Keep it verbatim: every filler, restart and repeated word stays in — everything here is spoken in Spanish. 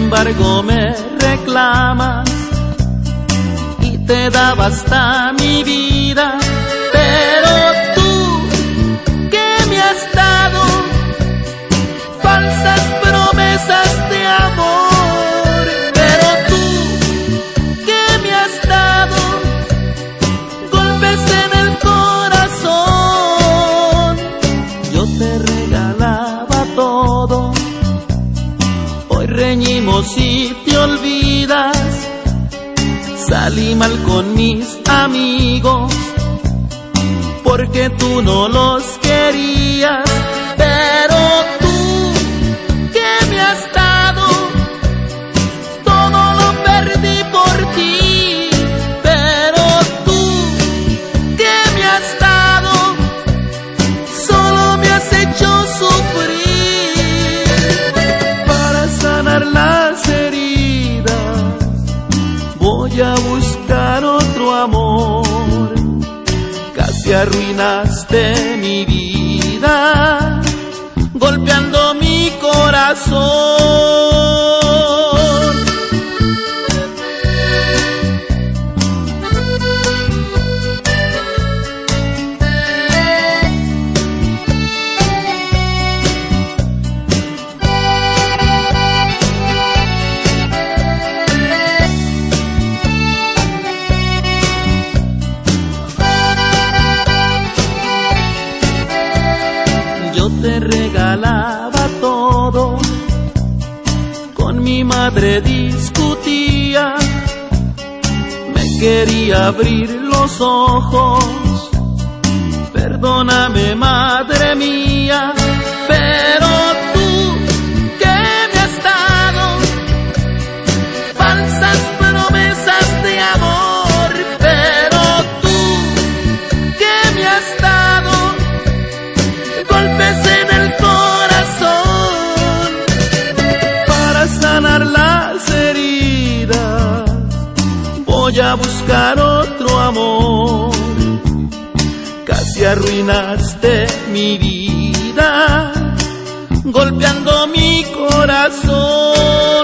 embargo me reclamas y te daba hasta mi vida. Pero tú, ¿qué me has dado? Falsas promesas de amor. Pero tú, ¿qué me has dado? Golpes en el corazón. Yo te regalaba todo, hoy reñimos y te olvidas. Salí mal con mis amigos porque tú no los querías. Pero tú, ¿qué me has dado? Todo lo perdí por ti. Pero tú, ¿qué me has dado? Solo me has hecho sufrir. Para sanar las heridas voy a buscar otro amor. Casi arruinaste mi vida, golpeando mi corazón. Yo te regalaba todo, con mi madre discutía, me quería abrir los ojos. Perdóname, madre mía, pero tú, ¿qué me has dado? Falsas promesas de amor. Pero tú, ¿qué me has dado? Golpes en el corazón. Para sanar las heridas voy a buscar otro amor. Casi arruinaste mi vida, golpeando mi corazón.